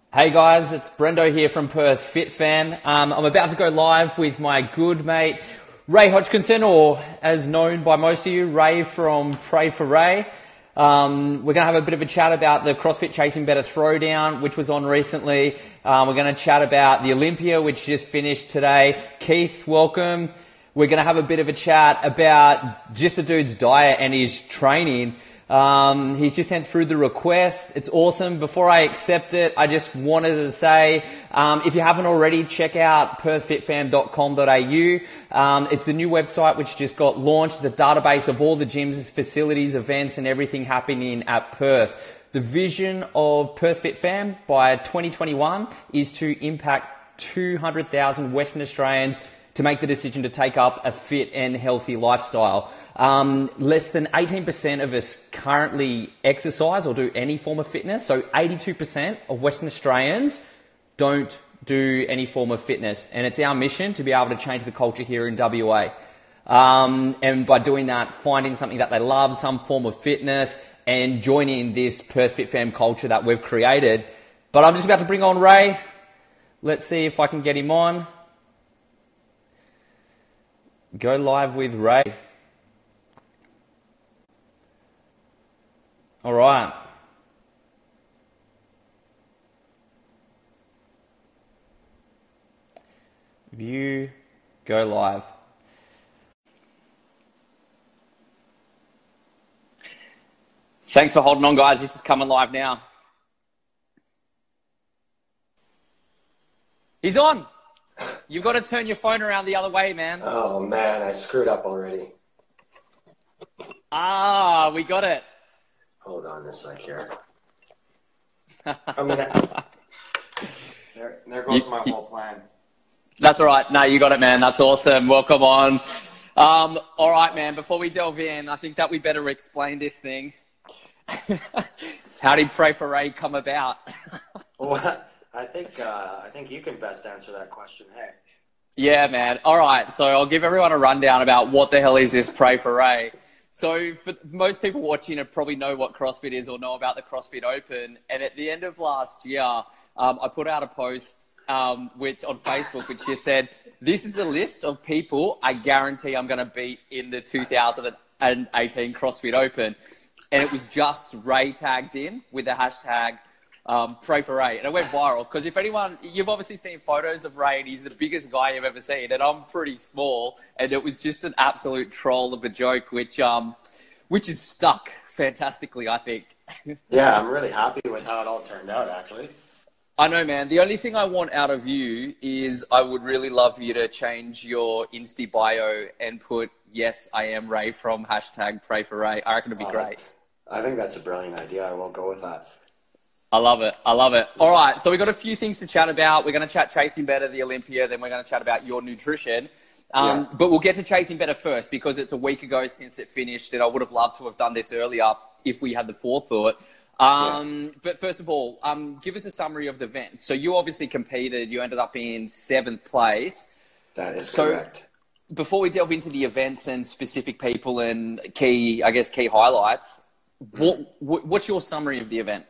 Hey guys, it's Brendo here from Perth Fit Fam. I'm about to go live with my good mate Ray Hodgkinson, or as known by most of you, Ray from Pray for Ray. We're going to have a bit of a chat about the CrossFit Chasing Better Throwdown, which was on recently. We're going to chat about the Olympia, which just finished today. Keith, welcome. We're going to have a bit of a chat about just the dude's diet and his training. He's just sent through the request. It's awesome. Before I accept it, I just wanted to say, if you haven't already, check out perthfitfam.com.au. It's the new website which just got launched. It's a database of all the gyms, facilities, events, and everything happening at Perth. The vision of Perth Fit Fam by 2021 is to impact 200,000 Western Australians to make the decision to take up a fit and healthy lifestyle. Less than 18% of us currently exercise or do any form of fitness. So 82% of Western Australians don't do any form of fitness. And it's our mission to be able to change the culture here in WA. And by doing that, finding something that they love, some form of fitness, and joining this Perth Fit Fam culture that we've created. But I'm just about to bring on Ray. Let's see if I can get him on. Go live with Ray. All right. View, go live. Thanks for holding on, guys. It's just coming live now. He's on. You've got to turn your phone around the other way, man. Oh, man, I screwed up already. We got it. Hold on a sec here. I mean, there goes my whole plan. That's all right. No, you got it, man. That's awesome. Welcome on. All right, man. Before we delve in, I think that we better explain this thing. How did Pray for Ray come about? Well, I think you can best answer that question. Hey. Yeah, man. All right. So I'll give everyone a rundown about what the hell is this Pray for Ray. So for most people watching it probably know what CrossFit is or know about the CrossFit Open. And at the end of last year, I put out a post which on Facebook, which just said, this is a list of people I guarantee I'm going to beat in the 2018 CrossFit Open. And it was just Ray tagged in with the hashtag Pray for Ray. And it went viral because if anyone, you've obviously seen photos of Ray and he's the biggest guy you've ever seen. And I'm pretty small. And it was just an absolute troll of a joke, which is stuck fantastically, I think. Yeah, I'm really happy with how it all turned out, actually. I know, man. The only thing I want out of you is I would really love you to change your Insta bio and put, yes, I am Ray from hashtag Pray for Ray. I reckon it'd be great. I think that's a brilliant idea. I will go with that. I love it. I love it. All right. So we've got a few things to chat about. We're going to chat Chasing Better, the Olympia. Then we're going to chat about your nutrition. But we'll get to Chasing Better first because it's a week ago since it finished. And I would have loved to have done this earlier if we had the forethought. But first of all, give us a summary of the event. So you obviously competed. You ended up in 7th place. That is correct. Before we delve into the events and specific people and key highlights, what's your summary of the event?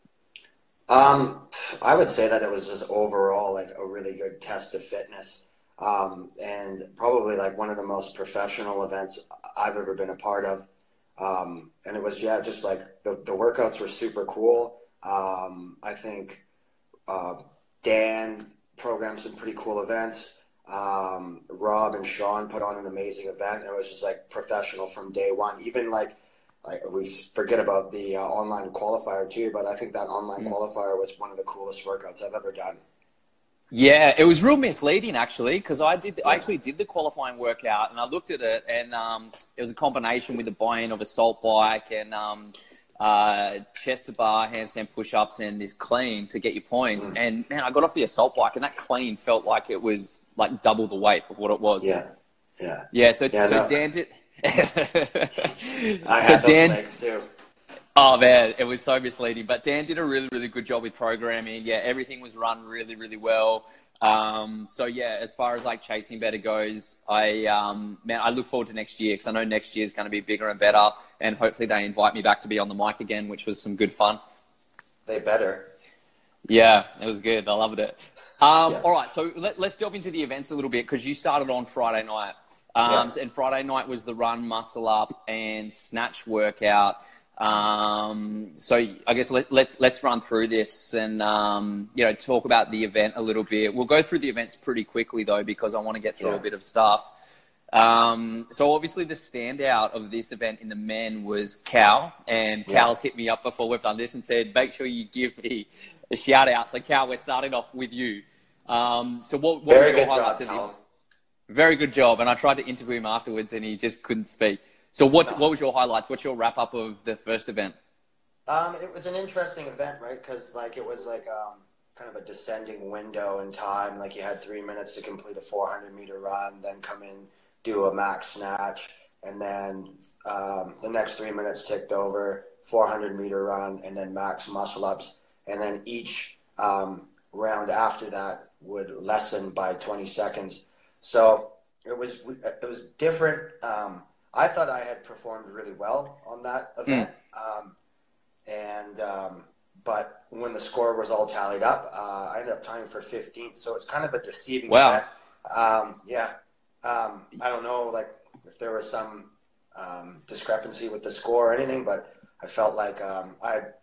I would say that it was just overall like a really good test of fitness, and probably like one of the most professional events I've ever been a part of. And it was, just like the workouts were super cool. I think, Dan programmed some pretty cool events. Rob and Sean put on an amazing event. It was just like professional from day one, even like we forget about the online qualifier too, but I think that online qualifier was one of the coolest workouts I've ever done. Yeah, it was real misleading actually, because I actually did the qualifying workout and I looked at it and it was a combination with the buy-in of a salt bike and chest to bar, handstand push-ups and this clean to get your points. And man, I got off the assault bike and that clean felt like it was like double the weight of what it was. So Dan did. I had those legs too. Oh man, it was so misleading. But Dan did a really, really good job with programming. Yeah, everything was run really, really well. So yeah, as far as like Chasing Better goes, I look forward to next year because I know next year is going to be bigger and better. And hopefully they invite me back to be on the mic again, which was some good fun. They better. Yeah, it was good. I loved it. Yeah, All right, so let's delve into the events a little bit because you started on Friday night. yeah, And Friday night was the run, muscle up, and snatch workout. So I guess let's run through this and talk about the event a little bit. We'll go through the events pretty quickly though because I want to get through a yeah, bit of stuff. So obviously the standout of this event in the men was Cal, and yeah. Cal's hit me up before we've done this and said, make sure you give me a shout out. So Cal, we're starting off with you. So what were Very your good job, highlights of the Callum. very good job. And I tried to interview him afterwards and he just couldn't speak. So what No. was your highlights? What's your wrap up of the first event? It was an interesting event, right? Because like it was like kind of a descending window in time. Like you had 3 minutes to complete a 400-meter run, then come in, do a max snatch, and then the next 3 minutes ticked over, 400-meter run, and then max muscle ups, and then each round after that would lessen by 20 seconds. So it was different. I thought I had performed really well on that event. And but when the score was all tallied up, I ended up tying for 15th. So it's kind of a deceiving Wow. event. Yeah. I don't know, like if there was some discrepancy with the score or anything, but I felt like I had,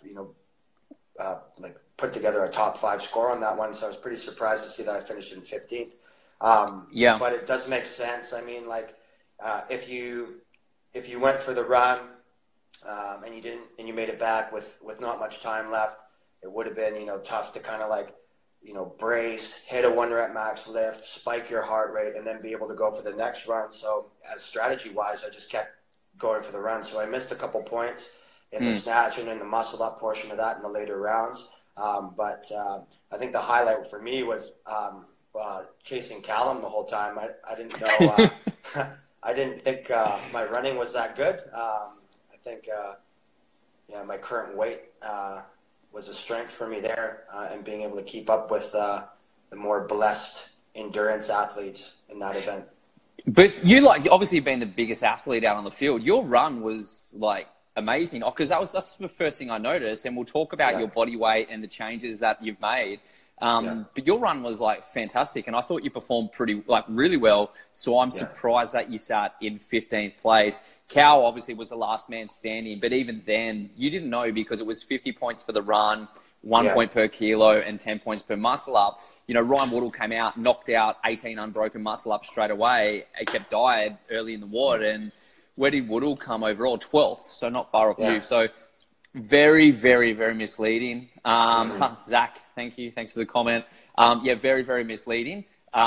like put together a top 5 score on that one. So I was pretty surprised to see that I finished in 15th. Yeah. But it does make sense. I mean, like if you went for the run and you didn't, and you made it back with not much time left, it would have been tough to kind of like brace, hit a 1 rep max lift, spike your heart rate, and then be able to go for the next run. So as strategy wise, I just kept going for the run. So I missed a couple points in the snatch and in the muscle up portion of that in the later rounds. But I think the highlight for me was chasing Callum the whole time. I didn't know. I didn't think my running was that good. I think, my current weight was a strength for me there, and being able to keep up with the more blessed endurance athletes in that event. But you obviously being the biggest athlete out on the field, your run was like amazing because that's the first thing I noticed. And we'll talk about your body weight and the changes that you've made. But your run was like fantastic, and I thought you performed really well. So I'm surprised that you sat in 15th place. Cal obviously was the last man standing, but even then you didn't know because it was 50 points for the run, 1 point per kilo, and 10 points per muscle up. Ryan Woodall came out, knocked out 18 unbroken muscle ups straight away, except died early in the ward. And where did Woodall come overall? 12th, so not far off you. So very, very, very misleading. Zach, thank you. Thanks for the comment. Very, very misleading.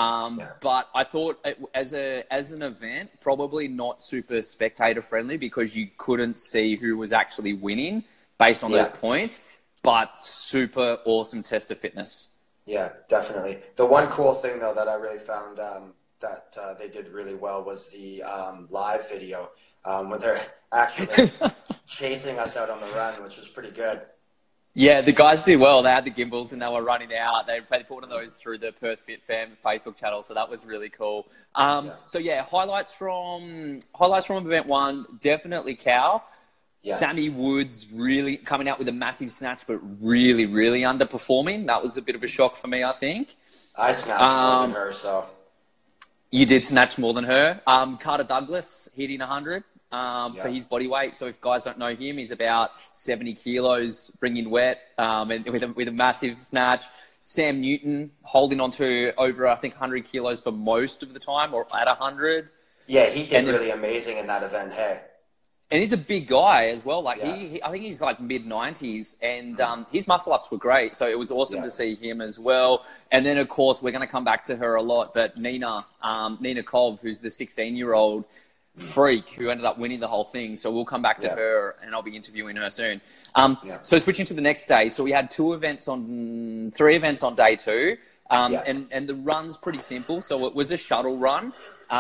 But I thought as an event, probably not super spectator friendly because you couldn't see who was actually winning based on those points, but super awesome test of fitness. Yeah, definitely. The one cool thing though that I really found that they did really well was the live video when they're actually chasing us out on the run, which was pretty good. Yeah, the guys did well. They had the gimbals and they were running out. They put one of those through the Perth Fit Fam Facebook channel, so that was really cool. Highlights from event 1, definitely Cal. Yeah. Sammy Woods really coming out with a massive snatch, but really, really underperforming. That was a bit of a shock for me, I think. I snatched more than her, so. You did snatch more than her. Carter Douglas hitting 100 for his body weight. So if guys don't know him, he's about 70 kilos, bringing wet, and with a massive snatch. Sam Newton holding on to over, I think, 100 kilos for most of the time, or at 100. Yeah, he did really amazing in that event, hey. And he's a big guy as well. I think he's like mid-90s, and his muscle-ups were great. So it was awesome to see him as well. And then, of course, we're going to come back to her a lot, but Nina Kov, who's the 16-year-old freak who ended up winning the whole thing. So we'll come back to her, and I'll be interviewing her soon. So switching to the next day. So we had 3 events on day 2. And the run's pretty simple. So it was a shuttle run.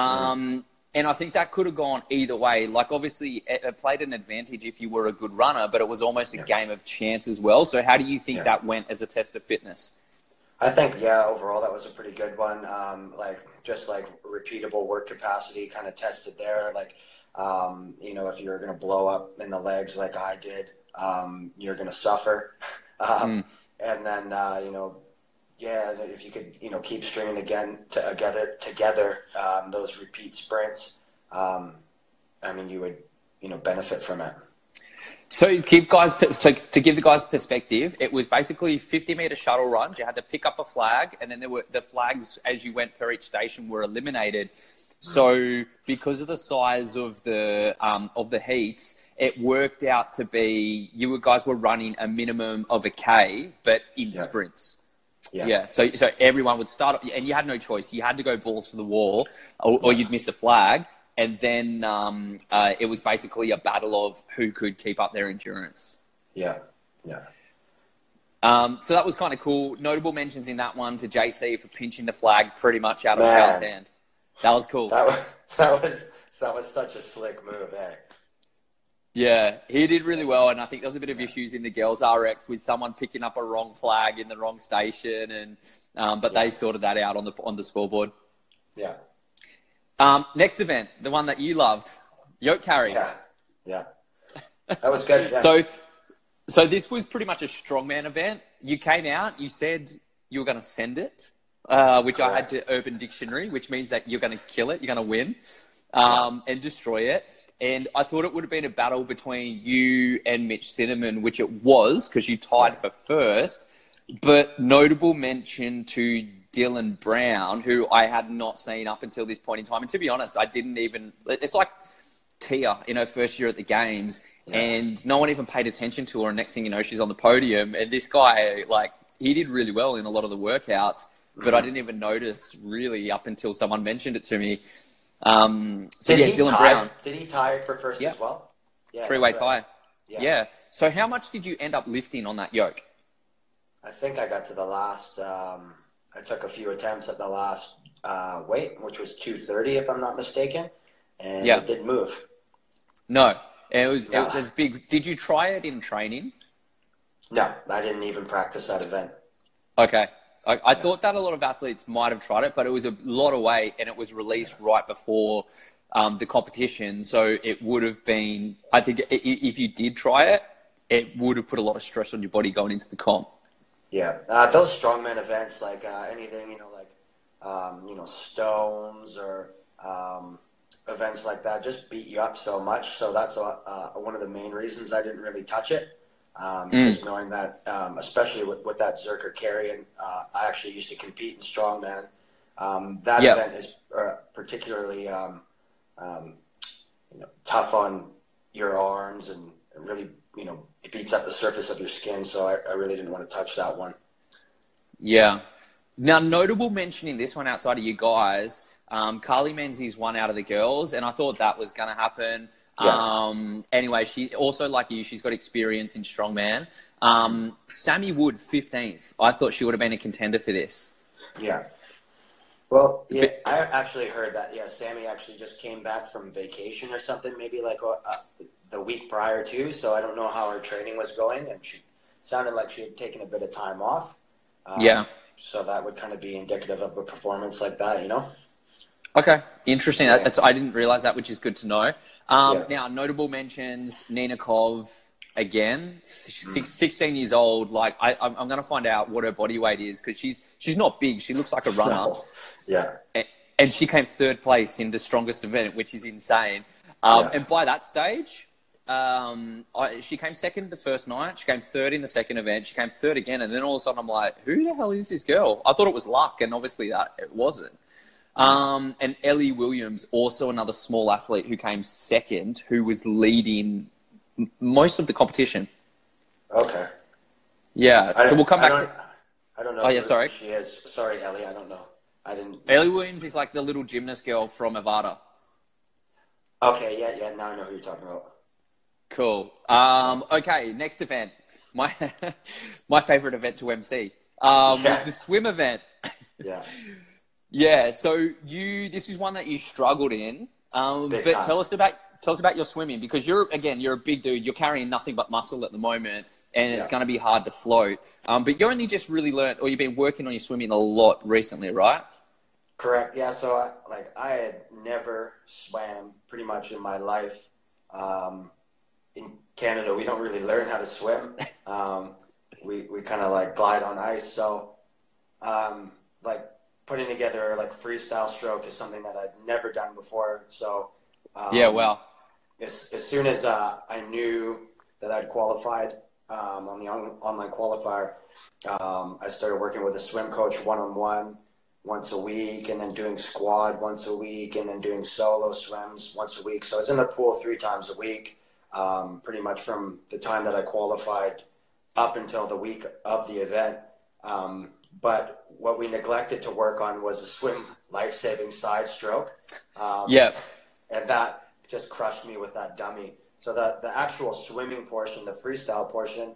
And I think that could have gone either way. Like, obviously, it played an advantage if you were a good runner, but it was almost a game of chance as well. So how do you think that went as a test of fitness? I think, overall, that was a pretty good one. Just repeatable work capacity kind of tested there. If you're going to blow up in the legs like I did, you're going to suffer. and then yeah, if you could keep stringing together those repeat sprints, I mean, you would benefit from it. So to give the guys perspective, it was basically 50-meter shuttle runs. You had to pick up a flag, and then there were the flags as you went per each station were eliminated. So because of the size of the heats, it worked out to be you guys were running a minimum of a K, but in sprints. Yeah. So everyone would start, and you had no choice. You had to go balls to the wall, or you'd miss a flag. And then it was basically a battle of who could keep up their endurance. Yeah. So that was kind of cool. Notable mentions in that one to JC for pinching the flag pretty much out of Cal's hand. That was cool. That was such a slick move, eh? Yeah, he did really well, and I think there was a bit of issues in the girls RX with someone picking up a wrong flag in the wrong station, and but they sorted that out on the scoreboard. Yeah. Next event, the one that you loved, yoke carry. Yeah. That was good. Yeah. So this was pretty much a strongman event. You came out, you said you were going to send it, which I had to Urban Dictionary, which means that you're going to kill it, you're going to win, and destroy it. And I thought it would have been a battle between you and Mitch Cinnamon, which it was because you tied for first. But notable mention to Dylan Brown, who I had not seen up until this point in time. And to be honest, I didn't even... It's like Tia in her first year at the Games, and no one even paid attention to her. And next thing you know, she's on the podium. And this guy, he did really well in a lot of the workouts, but I didn't even notice really up until someone mentioned it to me. Dylan Brown. Did he tie for first as well? Yeah, three-way tie. Yeah. So how much did you end up lifting on that yoke? I think I got to the last... I took a few attempts at the last weight, which was 230, if I'm not mistaken, and it didn't move. No, and it was big. Did you try it in training? No, I didn't even practice that event. Okay. I thought that a lot of athletes might have tried it, but it was a lot of weight, and it was released right before the competition. So it would have been, I think, if you did try it, it would have put a lot of stress on your body going into the comp. Yeah, those strongman events, like anything, stones or events like that, just beat you up so much. So that's one of the main reasons I didn't really touch it. Just knowing that, especially with that Zercher carrying, I actually used to compete in strongman. That event is particularly tough on your arms and really, it beats up the surface of your skin, so I really didn't want to touch that one. Yeah. Now, notable mention in this one outside of you guys, Carly Menzies won out of the girls, and I thought that was going to happen. Yeah. Anyway, she also, like you, she's got experience in strongman. Sammy Wood, 15th. I thought she would have been a contender for this. Yeah. Well, yeah, I actually heard that, Sammy actually just came back from vacation or something, maybe the week prior to, so I don't know how her training was going, and she sounded like she had taken a bit of time off. So that would kind of be indicative of a performance like that, Okay, interesting. Yeah. I didn't realize that, which is good to know. Now, notable mentions, Nina Kov, again, 16 years old. I'm going to find out what her body weight is because she's not big. She looks like a runner. No. Yeah. And she came third place in the strongest event, which is insane. And by that stage... she came second the first night. She came third in the second event. She came third again. And then all of a sudden I'm like, who the hell is this girl? I thought it was luck. And obviously that it wasn't. And Ellie Williams, also another small athlete who came second, who was leading most of the competition. Okay. Yeah. So we'll come back to... I don't know. Oh, yeah, sorry. She is. Sorry, Ellie. I don't know. I didn't... Ellie Williams is like the little gymnast girl from Avada. Okay. Yeah. Now I know who you're talking about. Cool. Okay, next event. My favorite event to MC was the swim event. So this is one that you struggled in. But tell us about your swimming, because you're a big dude. You're carrying nothing but muscle at the moment, and it's going to be hard to float. But you only just really learned, or you've been working on your swimming a lot recently, right? Correct. Yeah. So I had never swam pretty much in my life. In Canada, we don't really learn how to swim. we kind of like glide on ice. So like putting together like freestyle stroke is something that I'd never done before. So Yeah, wow. as soon as I knew that I'd qualified on the online qualifier, I started working with a swim coach one-on-one once a week, and then doing squad once a week, and then doing solo swims once a week. So I was in the pool 3 times a week, pretty much from the time that I qualified up until the week of the event. But what we neglected to work on was a swim life-saving side stroke. And that just crushed me with that dummy. So the actual swimming portion, the freestyle portion,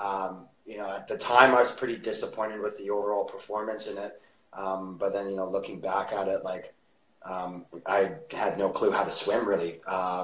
at the time I was pretty disappointed with the overall performance in it. But then, looking back at it, like, I had no clue how to swim really,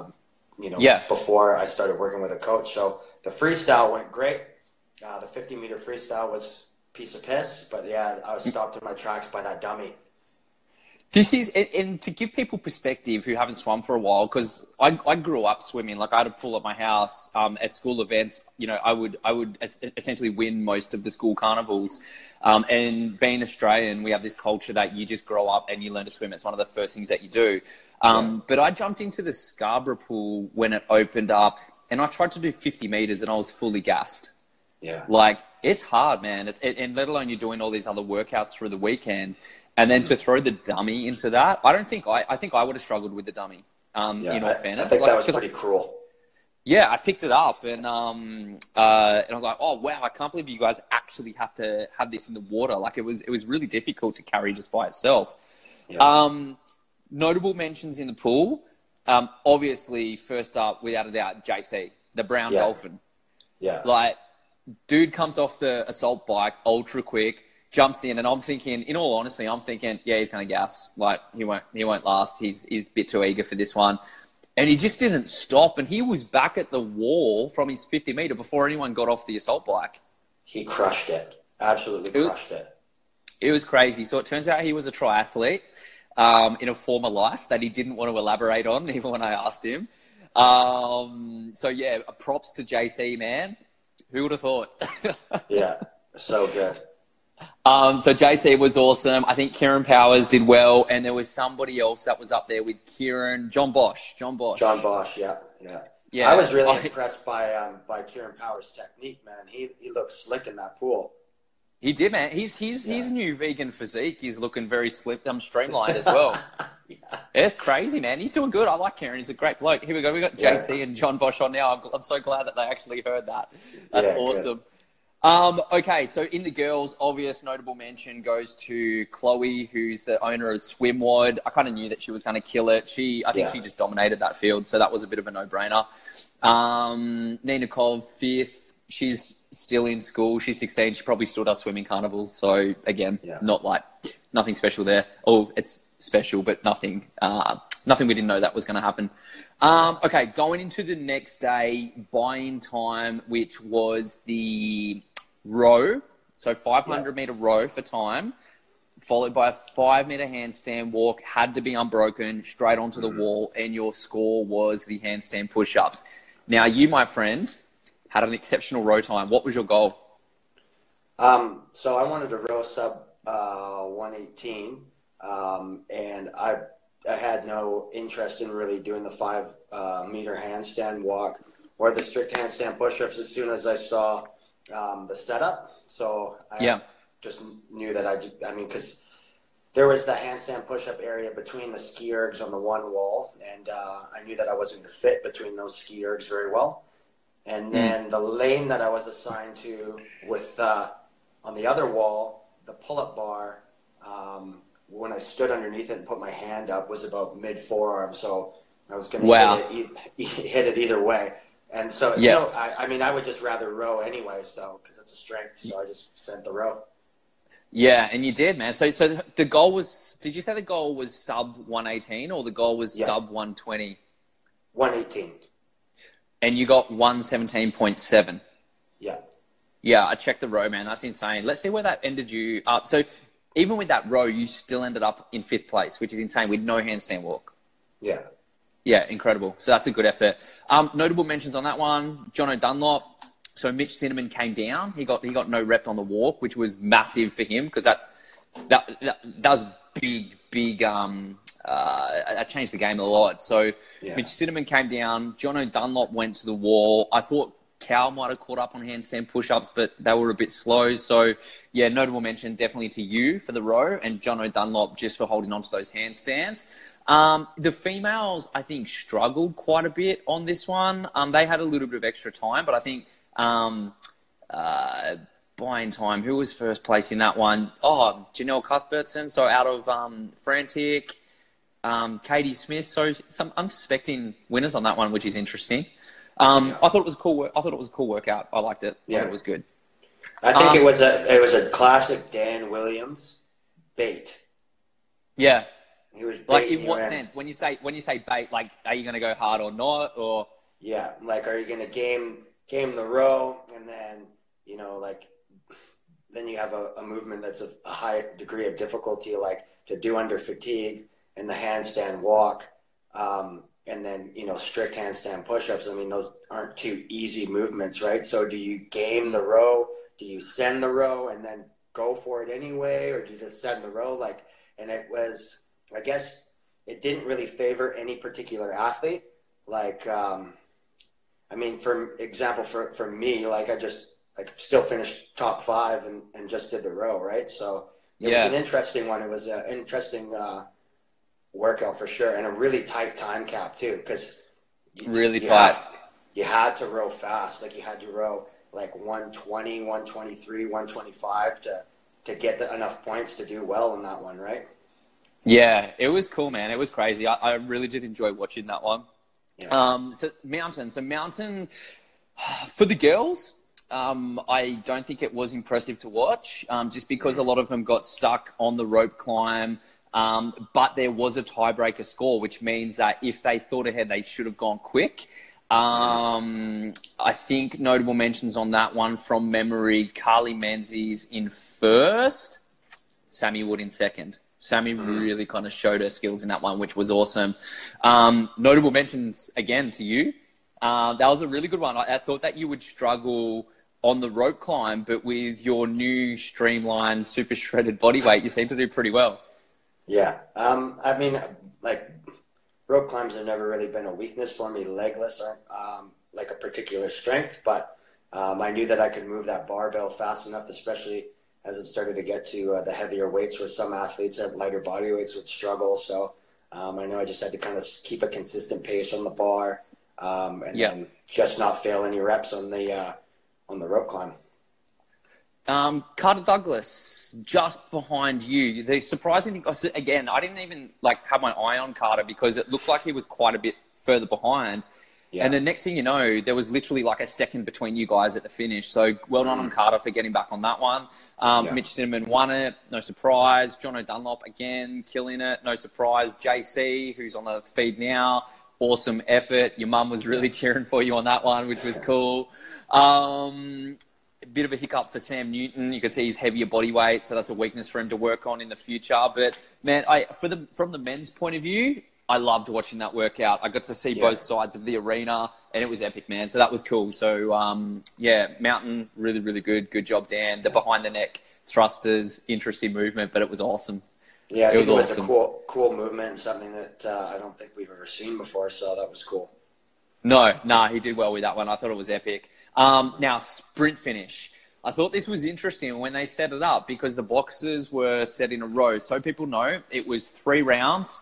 before I started working with a coach. So the freestyle went great. The 50-meter freestyle was a piece of piss, but yeah, I was stopped in my tracks by that dummy. This is, and to give people perspective who haven't swum for a while, because I grew up swimming. Like, I had a pool at my house at school events. I would essentially win most of the school carnivals. And being Australian, we have this culture that you just grow up and you learn to swim. It's one of the first things that you do. But I jumped into the Scarborough pool when it opened up, and I tried to do 50 meters, and I was fully gassed. Yeah, like, it's hard, man. And let alone you're doing all these other workouts through the weekend. And then to throw the dummy into that, I think I would have struggled with the dummy. In all fairness, I think that was pretty cruel. Yeah, I picked it up and I was like, oh wow, I can't believe you guys actually have to have this in the water. Like, it was really difficult to carry just by itself. Yeah. Notable mentions in the pool. Obviously, first up, without a doubt, JC, the brown dolphin. Yeah. Like, dude comes off the assault bike, ultra quick. Jumps in, and I'm thinking, in all honesty, yeah, he's going to gas. Like, he won't last. He's a bit too eager for this one. And he just didn't stop, and he was back at the wall from his 50-meter before anyone got off the assault bike. He crushed it. Absolutely crushed it. It was crazy. So it turns out he was a triathlete in a former life that he didn't want to elaborate on, even when I asked him. So, yeah, props to JC, man. Who would have thought? Yeah, so good. So JC was awesome. I think Kieran Powers did well, and there was somebody else that was up there with Kieran, John Bosch, yeah. I was really impressed by Kieran Powers' technique, man. He looked slick in that pool. He did, man. He's new vegan physique. He's looking very streamlined as well. Yeah. It's crazy, man. He's doing good. I like Kieran. He's a great bloke. Here we go. We got JC and John Bosch on now. I'm so glad that they actually heard that. That's awesome. Good. Okay, so in the girls, obvious notable mention goes to Chloe, who's the owner of Swimwad. I kind of knew that she was going to kill it. I think she just dominated that field, so that was a bit of a no-brainer. Nina Kov, 5th. She's still in school. She's 16. She probably still does swimming carnivals. So, again, nothing special there. Oh, it's special, but nothing we didn't know that was going to happen. Okay, going into the next day, buy-in time, which was the row, so 500-meter row for time, followed by a 5-meter handstand walk, had to be unbroken, straight onto the wall, and your score was the handstand push-ups. Now, you, my friend, had an exceptional row time. What was your goal? So I wanted to row sub 118, and I had no interest in really doing the 5-meter handstand walk or the strict handstand push-ups as soon as I saw the setup. So I just knew that because there was the handstand push-up area between the ski ergs on the one wall, and I knew that I wasn't going to fit between those ski ergs very well. And then the lane that I was assigned to with on the other wall, the pull-up bar, when I stood underneath it and put my hand up, was about mid-forearm, so I was going to hit it either way. And so, I would just rather row anyway, because it's a strength, so I just sent the row. Yeah, and you did, man. So the goal was, did you say the goal was sub 118 or the goal was sub 120? 118. And you got 117.7. Yeah. Yeah, I checked the row, man. That's insane. Let's see where that ended you up. So even with that row, you still ended up in 5th place, which is insane with no handstand walk. Yeah. Yeah, incredible. So that's a good effort. Notable mentions on that one, Jono Dunlop, So Mitch Cinnamon came down. He got no rep on the walk, which was massive for him because that was big. That changed the game a lot. So Mitch Cinnamon came down. Jono Dunlop went to the wall. I thought Cal might have caught up on handstand push-ups, but they were a bit slow. So, yeah, notable mention definitely to you for the row and Jono Dunlop just for holding on to those handstands. The females, I think, struggled quite a bit on this one. They had a little bit of extra time, but I think buying time, who was first place in that one? Oh, Janelle Cuthbertson, so out of Frantic, Katie Smith. So some unsuspecting winners on that one, which is interesting. I thought it was a cool. I thought it was a cool workout. I liked it. I thought it was good. I think it was a classic Dan Williams bait. Yeah. He was like in what sense? When you say bait, like are you going to go hard or not? Or like are you going to game the row and then then you have a movement that's a high degree of difficulty, like to do under fatigue and the handstand walk. And then, strict handstand push-ups. I mean, those aren't two easy movements, right? So do you game the row? Do you send the row and then go for it anyway? Or do you just send the row? And it was, I guess, it didn't really favor any particular athlete. For example, for me, I still finished top 5 and just did the row, right? So it was an interesting one. It was an interesting workout for sure, and a really tight time cap too, because you had to row fast. You had to row 120, 123, 125 to get enough points to do well in that one, right? Yeah, it was cool, man. It was crazy. I really did enjoy watching that one. So Mountain for the girls, I don't think it was impressive to watch, just because a lot of them got stuck on the rope climb. But there was a tiebreaker score, which means that if they thought ahead, they should have gone quick. I think notable mentions on that one from memory, Carly Menzies in first, Sammy Wood in second. Sammy really kind of showed her skills in that one, which was awesome. Notable mentions again to you. That was a really good one. I thought that you would struggle on the rope climb, but with your new streamlined, super shredded body weight, you seem to do pretty well. Yeah. Rope climbs have never really been a weakness for me. Legless aren't a particular strength, but I knew that I could move that barbell fast enough, especially as it started to get to the heavier weights where some athletes have lighter body weights would struggle. So I know I just had to kind of keep a consistent pace on the bar then just not fail any reps on the rope climb. Carter Douglas, just behind you. The surprising thing, again, I didn't even have my eye on Carter because it looked like he was quite a bit further behind. Yeah. And the next thing you know, there was literally a second between you guys at the finish. So well done on Carter for getting back on that one. Mitch Cinnamon won it, no surprise. Jono Dunlop again, killing it, no surprise. JC, who's on the feed now, awesome effort. Your mum was really cheering for you on that one, which was cool. A bit of a hiccup for Sam Newton. You could see his heavier body weight, so that's a weakness for him to work on in the future. But man, from the men's point of view, I loved watching that workout. I got to see both sides of the arena, and it was epic, man. So that was cool. So Mountain, really, really good. Good job, Dan. The behind the neck thrusters, interesting movement, but it was awesome. Yeah, I think it was awesome. A cool movement, and something that I don't think we've ever seen before. So that was cool. No, he did well with that one. I thought it was epic. Now, sprint finish. I thought this was interesting when they set it up because the boxes were set in a row. So people know it was 3 rounds.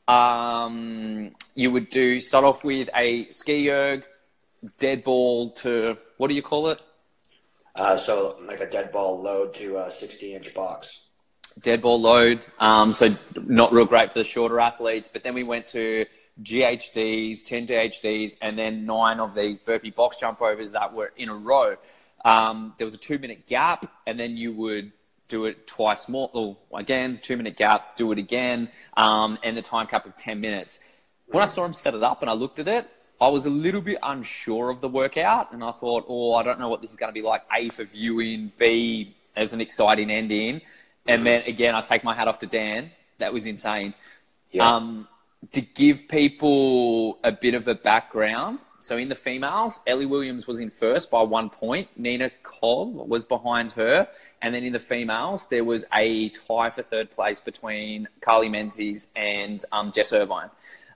You would start off with a ski erg, dead ball to, what do you call it? So a dead ball load to a 60-inch box. Dead ball load. So not real great for the shorter athletes. But then we went to GHDs, 10 GHDs, and then 9 of these burpee box jump overs that were in a row. There was a 2-minute gap, and then you would do it twice more. Oh, again, 2-minute gap, do it again, and the time cap of 10 minutes. When I saw him set it up and I looked at it, I was a little bit unsure of the workout, and I thought, I don't know what this is going to be like. A, for viewing, B, as an exciting ending. And then, again, I take my hat off to Dan. That was insane. Yeah. to give people a bit of a background, so in the females, Ellie Williams was in first by 1 point. Nina Cobb was behind her. And then in the females, there was a tie for third place between Carly Menzies and Jess Irvine.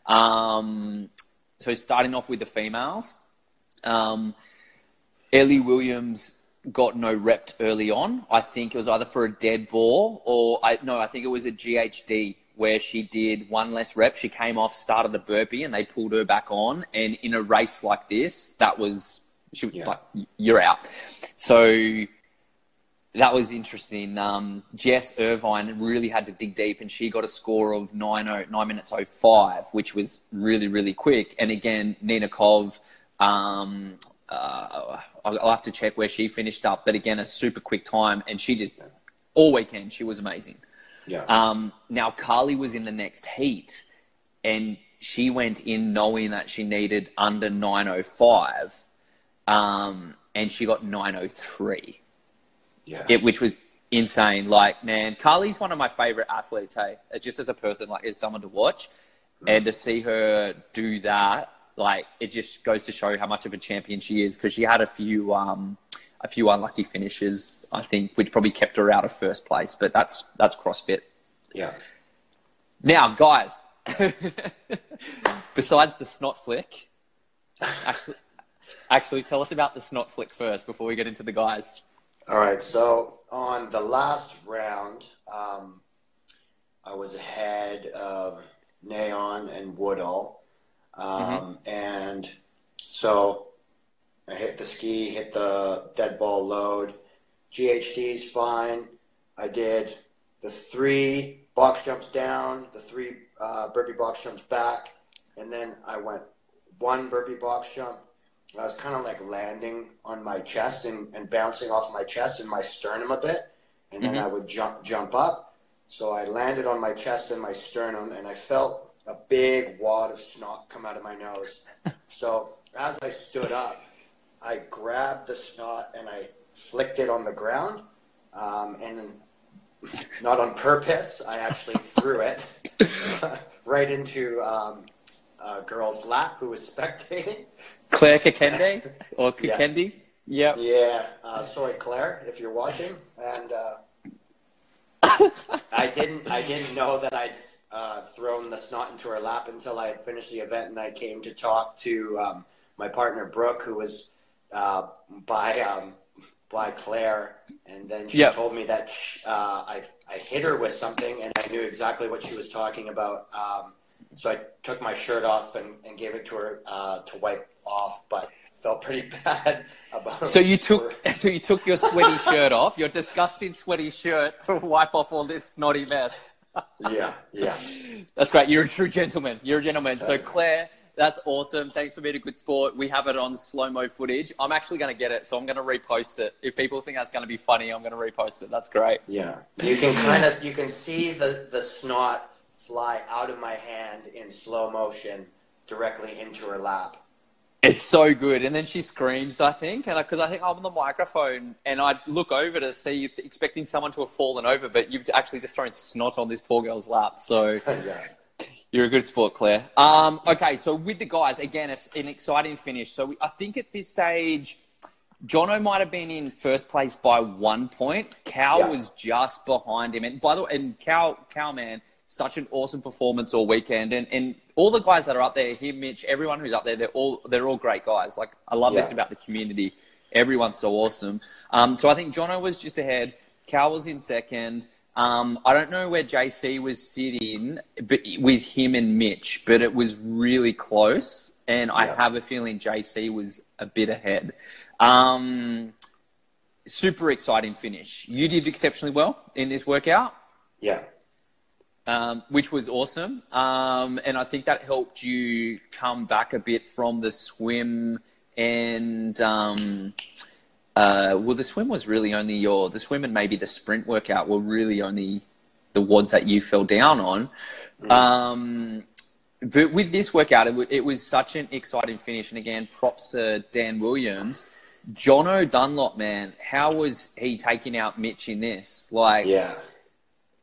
So starting off with the females, Ellie Williams got no rep early on. I think it was either for a dead ball or I think it was a GHD where she did one less rep. She came off, started a burpee, and they pulled her back on. And in a race like this, like, you're out. So that was interesting. Jess Irvine really had to dig deep, and she got a score of 9 minutes 05, which was really, really quick. And again, Nina Kov, I'll have to check where she finished up, but again, a super quick time, and she just all weekend she was amazing. Yeah. Now Carly was in the next heat, and she went in knowing that she needed under 9:05, and she got 9:03. Yeah. Which was insane. Like, man, Carly's one of my favorite athletes. Hey, just as a person, like, as someone to watch, and to see her do that. Like, it just goes to show how much of a champion she is, because she had a few unlucky finishes, I think, which probably kept her out of first place. But that's CrossFit. Yeah. Now, guys, besides the snot flick, actually, tell us about the snot flick first before we get into the guys. All right. So on the last round, I was ahead of Neon and Woodall. And so I hit the ski, hit the dead ball load. GHD's fine. I did the 3 box jumps down, the 3 burpee box jumps back, and then I went 1 burpee box jump. I was kind of like landing on my chest and bouncing off my chest and my sternum a bit, and then I would jump up. So I landed on my chest and my sternum, and I felt a big wad of snot come out of my nose. So as I stood up, I grabbed the snot and I flicked it on the ground. And not on purpose, I actually threw it right into a girl's lap who was spectating. Claire Kakende or Kakendi? Yeah. Yeah. Sorry, Claire, if you're watching. And I didn't know that I'd thrown the snot into her lap until I had finished the event, and I came to talk to my partner Brooke, who was by Claire, and then she told me that I hit her with something, and I knew exactly what she was talking about. So I took my shirt off and gave it to her to wipe off, but felt pretty bad about it. So you took your sweaty shirt off, your disgusting sweaty shirt, to wipe off all this snotty mess. Yeah. That's great. You're a true gentleman. So Claire, that's awesome. Thanks for being a good sport. We have it on slow-mo footage. I'm actually going to get it, so I'm going to repost it. If people think that's going to be funny, I'm going to repost it. That's great. Yeah. You can see the snot fly out of my hand in slow motion directly into her lap. It's so good. And then she screams, I think, because I think I'm on the microphone, and I look over to see you expecting someone to have fallen over, but you've actually just thrown snot on this poor girl's lap. So you're a good sport, Claire. Okay, so with the guys, again, it's an exciting finish. So I think at this stage, Jono might have been in first place by 1 point. Cal was just behind him. And by the way, and Cal, man, such an awesome performance all weekend. And all the guys that are up there, him, Mitch, everyone who's up there, they're all great guys. Like, I love this about the community. Everyone's so awesome. So I think Jono was just ahead. Cal was in second. I don't know where JC was sitting with him and Mitch, but it was really close. And I have a feeling JC was a bit ahead. Super exciting finish. You did exceptionally well in this workout. Yeah. Which was awesome. And I think that helped you come back a bit from the swim and, the swim was really only the swim and maybe the sprint workout were really only the WODs that you fell down on. But with this workout, it was such an exciting finish. And again, props to Dan Williams. Jono Dunlop, man, how was he taking out Mitch in this? Like,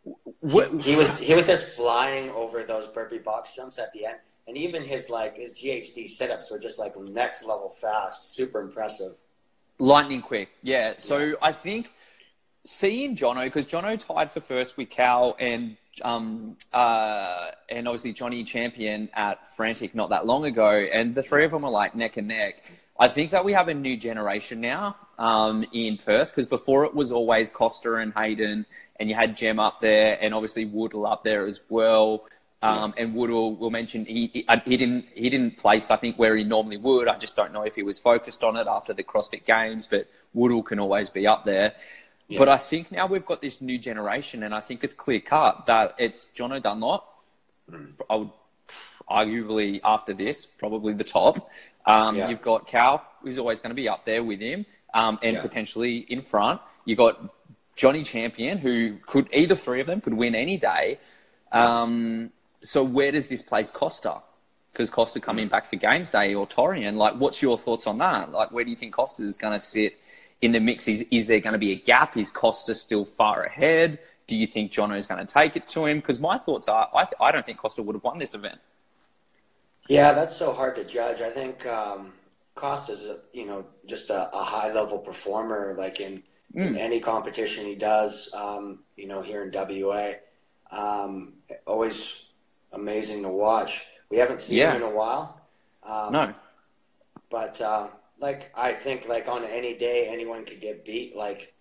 He was just flying over those burpee box jumps at the end, and even his GHD sit-ups were just like next level fast, super impressive. Lightning quick, yeah. So I think seeing Jono, because Jono tied for first with Cal and obviously Johnny Champion at Frantic not that long ago, and the three of them are like neck and neck. I think that we have a new generation now in Perth, because before it was always Costa and Hayden, and you had Jem up there, and obviously Woodall up there as well. And Woodall, we'll mention, he didn't place, I think, where he normally would. I just don't know if he was focused on it after the CrossFit Games, but Woodall can always be up there. Yeah. But I think now we've got this new generation, and I think it's clear cut that it's Jono Dunlop. I would arguably, after this, probably the top. You've got Cal, who's always going to be up there with him, and potentially in front. You've got Johnny Champion, who could, either three of them could win any day. So where does this place Costa? Because Costa coming back for Games Day, or Torian, like, what's your thoughts on that? Like, where do you think Costa is going to sit in the mix? Is there going to be a gap? Is Costa still far ahead? Do you think Jono's going to take it to him? Because my thoughts are, I don't think Costa would have won this event. Yeah, that's so hard to judge. I think Costa's, just a high-level performer, like in any competition he does, here in WA. Always amazing to watch. We haven't seen him in a while. No. But, I think, on any day, anyone could get beat.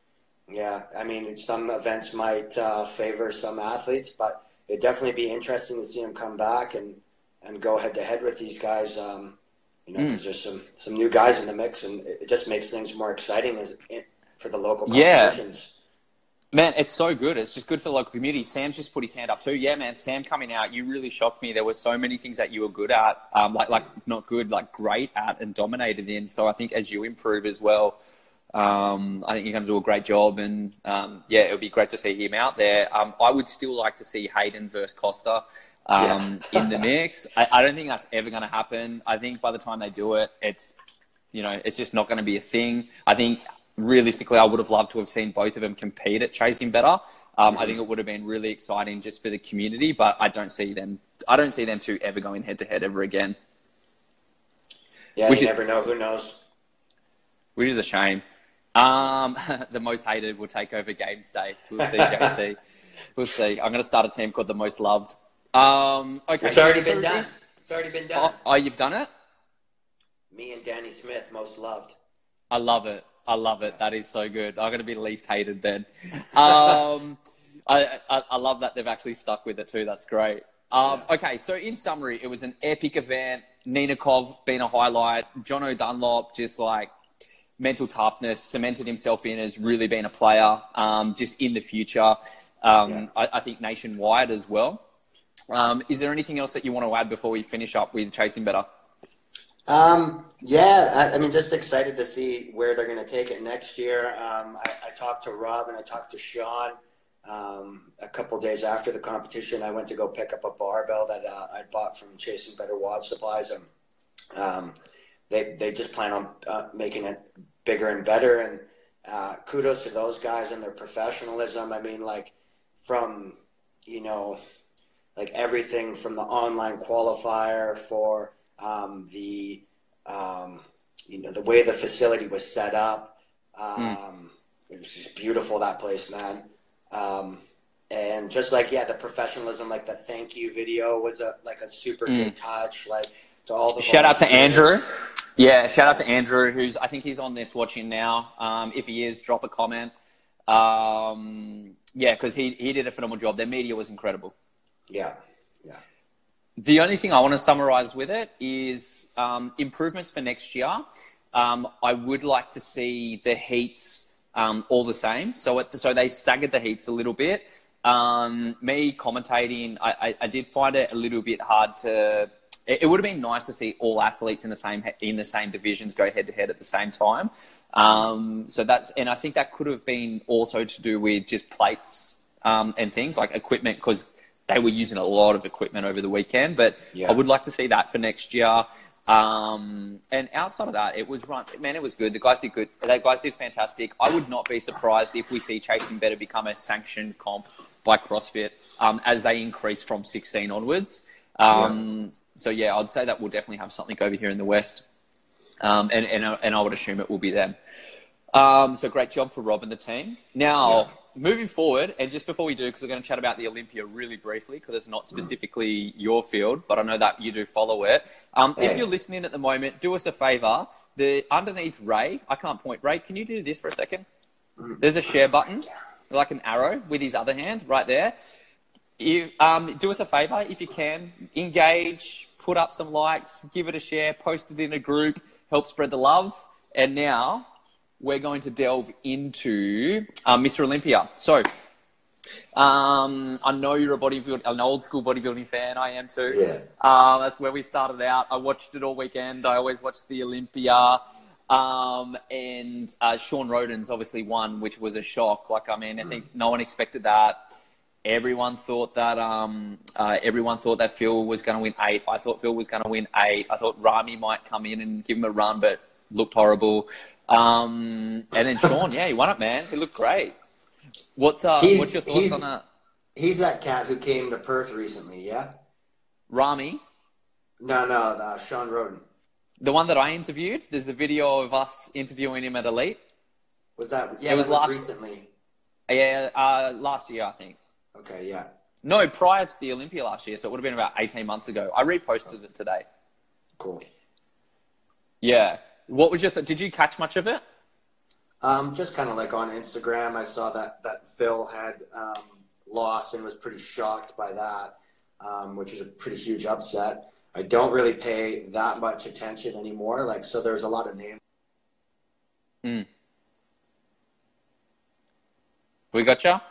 Some events might favor some athletes, but it'd definitely be interesting to see him come back and go head-to-head with these guys, because there's some new guys in the mix, and it just makes things more exciting for the local competitions. Man, it's so good. It's just good for the local community. Sam's just put his hand up too. Yeah, man, Sam coming out, you really shocked me. There were so many things that you were good at, not good, great at and dominated in. So I think as you improve as well, I think you're going to do a great job. And, it would be great to see him out there. I would still like to see Hayden versus Costa in the mix. I don't think that's ever going to happen. I think by the time they do it, it's just not going to be a thing. I think realistically, I would have loved to have seen both of them compete at Chasing Better. I think it would have been really exciting just for the community, but I don't see them two ever going head to head ever again. Yeah, you never know. Who knows? Which is a shame. The most hated will take over Games Day. We'll see, JC. We'll see. I'm going to start a team called the Most Loved. Okay. It's already been done. It's already been done. Oh, you've done it? Me and Danny Smith, Most Loved. I love it. That is so good. I'm going to be least hated then. I love that they've actually stuck with it too. That's great. Okay, so in summary, it was an epic event. Ninikov being a highlight. Jono Dunlop just mental toughness, cemented himself in as really being a player just in the future. I think nationwide as well. Is there anything else that you want to add before we finish up with Chasing Better? Just excited to see where they're going to take it next year. I talked to Rob and I talked to Sean a couple days after the competition. I went to go pick up a barbell that I bought from Chasing Better Wad Supplies, and they just plan on making it bigger and better. And kudos to those guys and their professionalism. From everything from the online qualifier for the way the facility was set up. It was just beautiful, that place, man. And just the professionalism, the thank you video was a super good touch. To all the shout out to Andrew. Yeah, shout out to Andrew, I think he's on this watching now. If he is, drop a comment. Because he did a phenomenal job. Their media was incredible. Yeah. The only thing I want to summarize with it is improvements for next year. I would like to see the heats all the same. So they staggered the heats a little bit. Me commentating, I did find it a little bit hard to. It would have been nice to see all athletes in the same divisions go head to head at the same time. And I think that could have been also to do with just plates and things like equipment, because they were using a lot of equipment over the weekend, but I would like to see that for next year. And outside of that, it was good. The guys did good. The guys did fantastic. I would not be surprised if we see Chasing Better become a sanctioned comp by CrossFit as they increase from 16 onwards. So yeah, I'd say that we'll definitely have something over here in the West. And I would assume it will be them. So great job for Rob and the team. Now, moving forward, and just before we do, because we're going to chat about the Olympia really briefly, because it's not specifically your field, but I know that you do follow it. If you're listening at the moment, do us a favor. Underneath Ray, I can't point. Ray, can you do this for a second? There's a share button, like an arrow with his other hand right there. You, do us a favor, if you can, engage, put up some likes, give it a share, post it in a group, help spread the love. And now we're going to delve into Mr. Olympia. So I know you're an old school bodybuilding fan. I am too. Yeah. That's where we started out. I watched it all weekend. I always watched the Olympia. And Sean Roden's obviously won, which was a shock. Like, I mean, I think no one expected that. Everyone thought that Phil was going to win 8. I thought Phil was going to win 8. I thought Rami might come in and give him a run, but looked horrible. And then Sean, yeah, he won it, man. He looked great. What's your thoughts on that? He's that cat who came to Perth recently, yeah? Rami? No, Sean Roden. The one that I interviewed? There's the video of us interviewing him at Elite. Was that? Yeah, it was recently. Yeah, last year, I think. Okay, yeah. No, prior to the Olympia last year, so it would have been about 18 months ago. I reposted it today. Cool. Yeah. What was your did you catch much of it? Just kind of like on Instagram, I saw that Phil had lost and was pretty shocked by that, which is a pretty huge upset. I don't really pay that much attention anymore. Like, so there's a lot of names. We got you?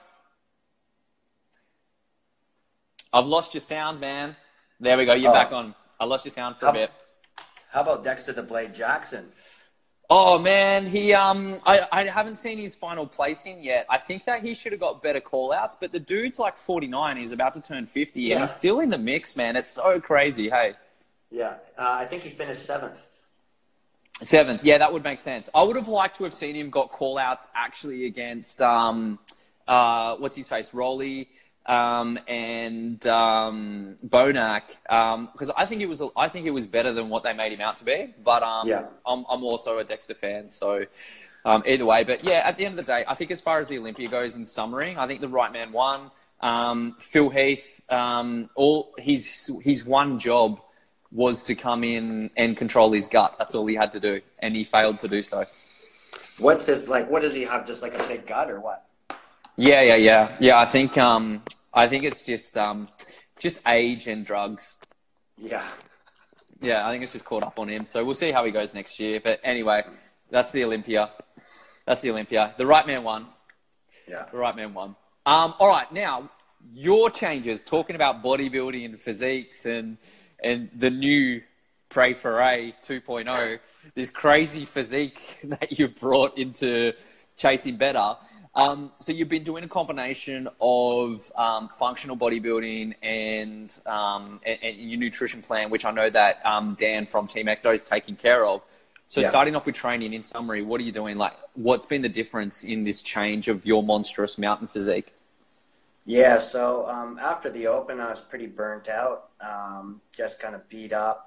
I've lost your sound, man. There we go. You're back on. I lost your sound for a bit. How about Dexter the Blade Jackson? Oh, man. He, I haven't seen his final placing yet. I think that he should have got better call-outs, but the dude's like 49. He's about to turn 50, and he's still in the mix, man. It's so crazy, hey? Yeah. I think he finished 7th. 7th. Yeah, that would make sense. I would have liked to have seen him got call-outs actually against, what's his face, Rolly, and Bonac, because I think it was better than what they made him out to be. But I'm also a Dexter fan, so either way. But yeah, at the end of the day, I think as far as the Olympia goes, in summary, I think the right man won. Phil Heath, all his one job was to come in and control his gut. That's all he had to do, and he failed to do so. What does he have? Just like a big gut or what? Yeah. I think it's just age and drugs. Yeah. Yeah, I think it's just caught up on him. So we'll see how he goes next year. But anyway, that's the Olympia. The right man won. Yeah. The right man won. All right, now your changes. Talking about bodybuilding and physiques and the new Pray for A 2.0, this crazy physique that you brought into Chasing Better. So you've been doing a combination of functional bodybuilding and your nutrition plan, which I know that Dan from Team Ecto is taking care of. So starting off with training, in summary, what are you doing? Like, what's been the difference in this change of your monstrous mountain physique? Yeah, so after the Open, I was pretty burnt out, just kind of beat up.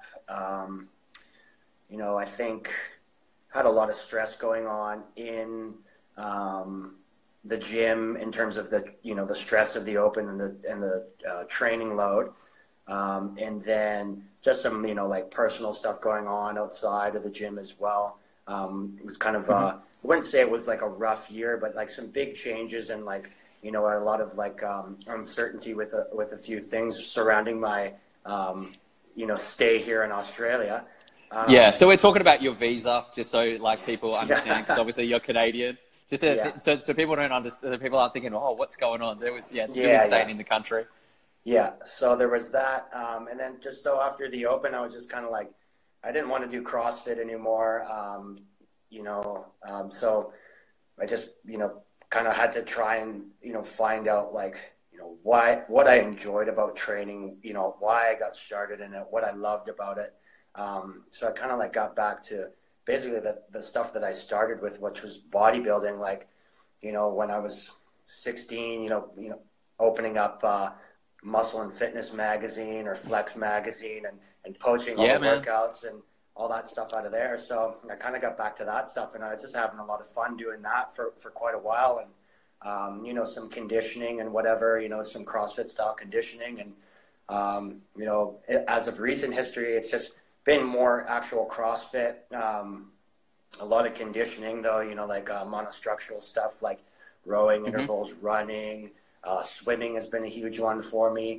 I think had a lot of stress going on in the gym in terms of the stress of the Open and the training load, and then just some like personal stuff going on outside of the gym as well. It was kind of I wouldn't say it was like a rough year, but like some big changes and like a lot of like uncertainty with a few things surrounding my stay here in Australia. So we're talking about your visa, just so like people understand, because obviously you're Canadian. Just so people don't understand. People aren't thinking, "Oh, what's going on?" It's really staying in the country. Yeah. So there was that, and then just so after the Open, I was just kind of like, I didn't want to do CrossFit anymore. So I just kind of had to try and find out like what I enjoyed about training, why I got started in it, what I loved about it. So I kind of like got back to basically the stuff that I started with, which was bodybuilding. Like, when I was 16, opening up Muscle and Fitness magazine or Flex magazine and poaching all Yeah, the man. workouts and all that stuff out of there. So I kind of got back to that stuff, and I was just having a lot of fun doing that for quite a while. And you know, some conditioning and whatever, you know, some CrossFit style conditioning. And you know, as of recent history, it's just been more actual CrossFit. A lot of conditioning though, you know, like monostructural stuff like rowing intervals, running, swimming has been a huge one for me.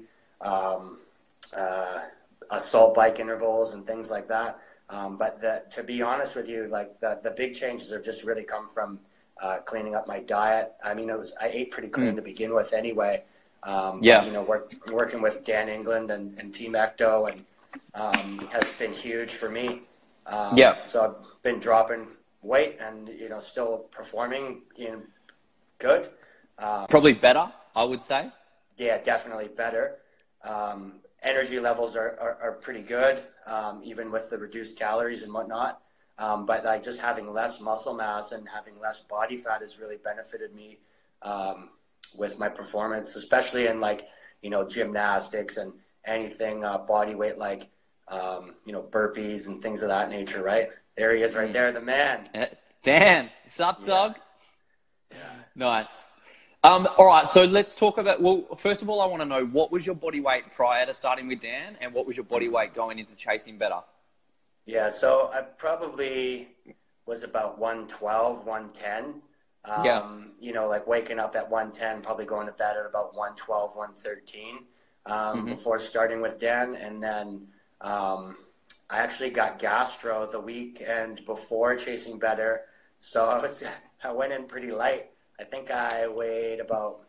Assault bike intervals and things like that. But to be honest with you, like the big changes have just really come from cleaning up my diet. I mean, I ate pretty clean to begin with anyway. But, you know, working with Dan England and Team Ecto and has been huge for me. So I've been dropping weight and, you know, still performing, you know, good. Probably better, I would say. Yeah, definitely better. Energy levels are pretty good, even with the reduced calories and whatnot. But like just having less muscle mass and having less body fat has really benefited me with my performance, especially in like, you know, gymnastics and anything body weight, like, you know, burpees and things of that nature, right? There he is right there, the man. Dan, what's up, dog? Yeah. Nice. All right, so let's talk about, well, first of all, I want to know, what was your body weight prior to starting with Dan, and what was your body weight going into Chasing Better? Yeah, so I probably was about 112, 110. You know, like waking up at 110, probably going to bed at about 112, 113 before starting with Dan. And then I actually got gastro the weekend before Chasing Better, so I went in pretty light. I think I weighed about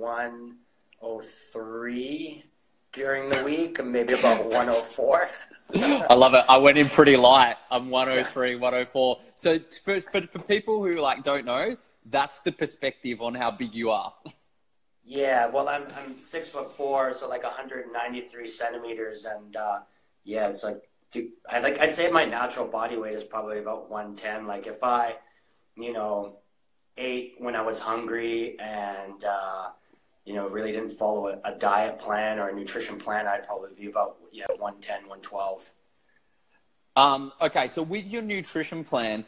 103 during the week, and maybe about 104. I love it. I went in pretty light. I'm 103, 104. So for people who like don't know, that's the perspective on how big you are. Yeah, well, I'm 6'4", so like 193 centimeters, and yeah, it's like, I'd say my natural body weight is probably about 110. Like if I, you know, ate when I was hungry and you know, really didn't follow a diet plan or a nutrition plan, I'd probably be about 110, 112. Okay, so with your nutrition plan,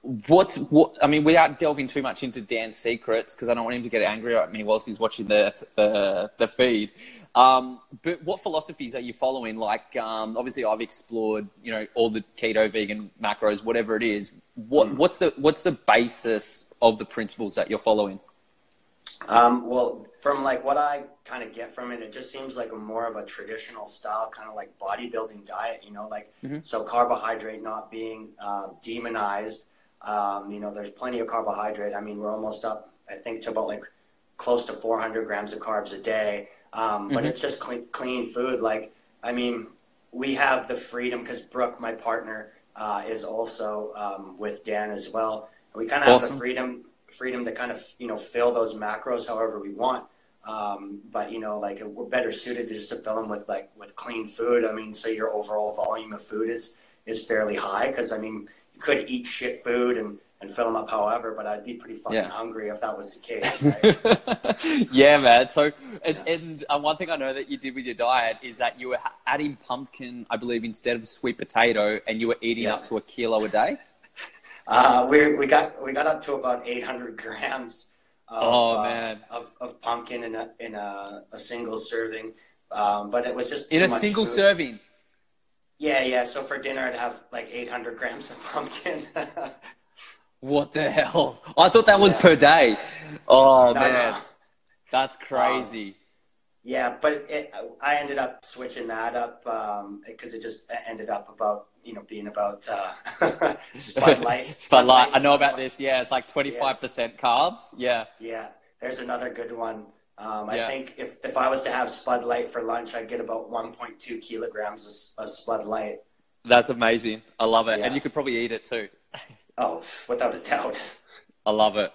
I mean, without delving too much into Dan's secrets, because I don't want him to get angry at me whilst he's watching the feed. But what philosophies are you following? Like, obviously, I've explored, you know, all the keto, vegan, macros, whatever it is. What's the basis of the principles that you're following? Well, from like what I kind of get from it, it just seems like more of a traditional style, kind of like bodybuilding diet, you know, like, so carbohydrate not being demonized. You know, there's plenty of carbohydrate. I mean, we're almost up, I think, to about like close to 400 grams of carbs a day. But it's just clean food. Like, I mean, we have the freedom, because Brooke, my partner, is also with Dan as well. We kind of have the freedom to kind of, you know, fill those macros however we want. But, you know, like we're better suited just to fill them with clean food. I mean, so your overall volume of food is fairly high, because I mean, you could eat shit food and fill them up however, but I'd be pretty fucking hungry if that was the case, right? Yeah, man. So, and one thing I know that you did with your diet is that you were adding pumpkin, I believe, instead of sweet potato, and you were eating up to 1 kilo a day. We got up to about 800 grams of pumpkin in a single serving, but it was just too in a much single food. serving. Yeah. So for dinner, I'd have like 800 grams of pumpkin. What the hell? I thought that was per day. Oh, man. No. That's crazy. Yeah, but I ended up switching that up because it just ended up about, you know, being about Spud Light. Spud Light. I know about this. Yeah, it's like 25% carbs. Yeah. Yeah, there's another good one. I think if I was to have Spud Light for lunch, I'd get about 1.2 kilograms of Spud Light. That's amazing. I love it. Yeah. And you could probably eat it too. Oh, without a doubt. I love it.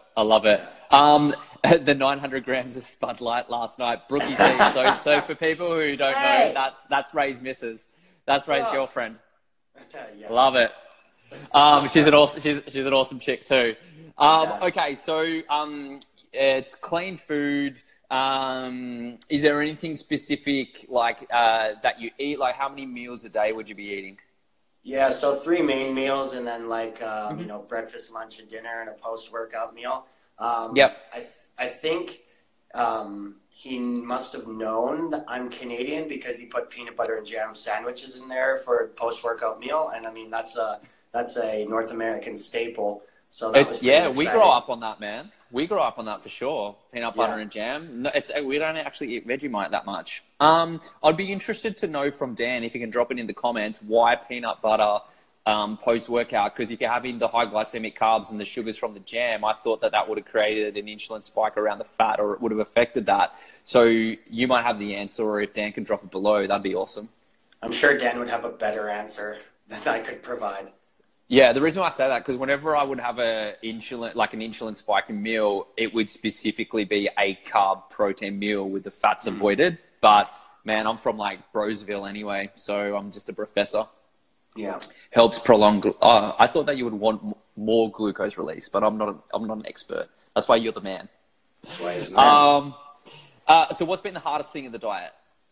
The 900 grams of Spud Light last night. Brookie C. So for people who don't know, that's Ray's missus. That's Ray's girlfriend. Yeah. Love it. She's an awesome chick too. Okay, so it's clean food. Is there anything specific like that you eat? Like how many meals a day would you be eating? Yeah, so 3 main meals and then like Hmm. breakfast, lunch, and dinner, and a post-workout meal. Yep. I think he must have known that I'm Canadian because he put peanut butter and jam sandwiches in there for a post-workout meal, and I mean that's a North American staple, so that was It's pretty yeah, we grow exciting. up on that, man. We grow up on that for sure. Peanut butter Yeah. and jam. No, it's we don't actually eat Vegemite that much. I'd be interested to know from Dan if you can drop it in the comments why peanut butter post workout. Because if you're having the high glycemic carbs and the sugars from the jam, I thought that that would have created an insulin spike around the fat, or it would have affected that. So you might have the answer, or if Dan can drop it below, that'd be awesome. I'm sure Dan would have a better answer than I could provide. Yeah, the reason why I say that, because whenever I would have like an insulin spiking meal, it would specifically be a carb protein meal with the fats avoided. But man, I'm from like Brosville anyway, so I'm just a professor. Yeah. Helps prolong. I thought that you would want more glucose release, but I'm not an expert. That's why you're the man. That's why he's a man. So what's been the hardest thing in the diet?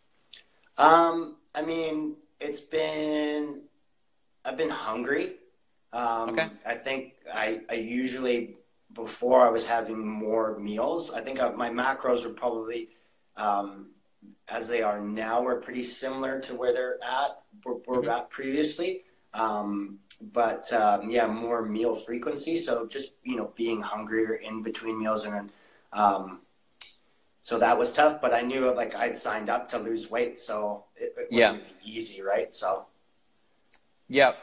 I mean, I've been hungry. Okay. I think I usually, before I was having more meals, I think my macros were probably, as they are now, were pretty similar to where we're at previously. Yeah, more meal frequency. So just, being hungrier in between meals so that was tough, but I knew like I'd signed up to lose weight, so it Yeah. wasn't gonna be easy, right? So Yep.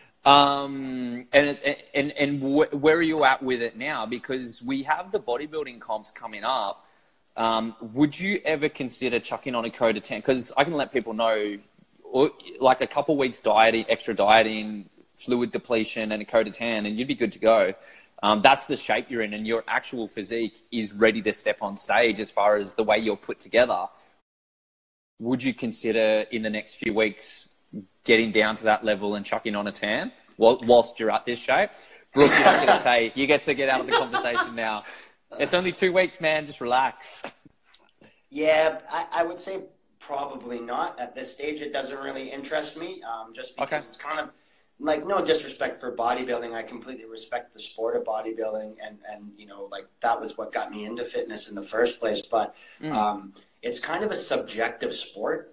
Where are you at with it now? Because we have the bodybuilding comps coming up. Would you ever consider chucking on a Coda 10? Because I can let people know, like a couple weeks dieting, extra dieting, fluid depletion, and a Coda 10, and you'd be good to go. That's the shape you're in, and your actual physique is ready to step on stage as far as the way you're put together. Would you consider in the next few weeks getting down to that level and chucking on a tan whilst you're at this shape? Brooke, you're not going to say, you get to get out of the conversation now. It's only 2 weeks, man. Just relax. yeah, I would say probably not at this stage. It doesn't really interest me, just because Okay. it's kind of like, no disrespect for bodybuilding. I completely respect the sport of bodybuilding, and like that was what got me into fitness in the first place. But it's kind of a subjective sport.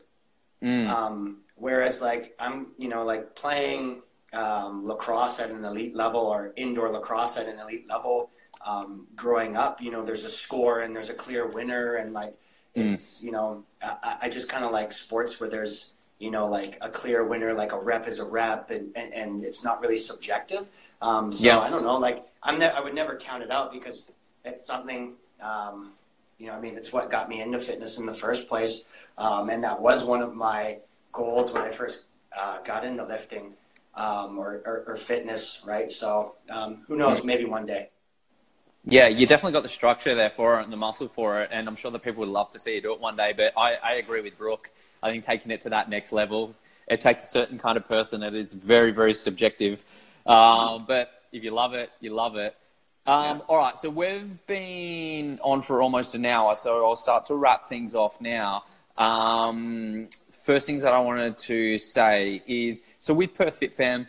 Whereas like I'm, like playing lacrosse at an elite level or indoor lacrosse at an elite level. Growing up, there's a score and there's a clear winner, and like it's, I just kind of like sports where there's, like a clear winner, like a rep is a rep, and it's not really subjective. So Yeah. I don't know, like I would never count it out because it's something, I mean, it's what got me into fitness in the first place. And that was one of my goals when I first got into lifting or fitness, right? So who knows, maybe one day. Yeah, you definitely got the structure there for it and the muscle for it, and I'm sure that people would love to see you do it one day. But I agree with Brooke. I think taking it to that next level, it takes a certain kind of person, and it's very, very subjective. But if you love it, you love it. Yeah. All right, so we've been on for almost an hour, so I'll start to wrap things off now. First things that I wanted to say is, so with Perfect Fam,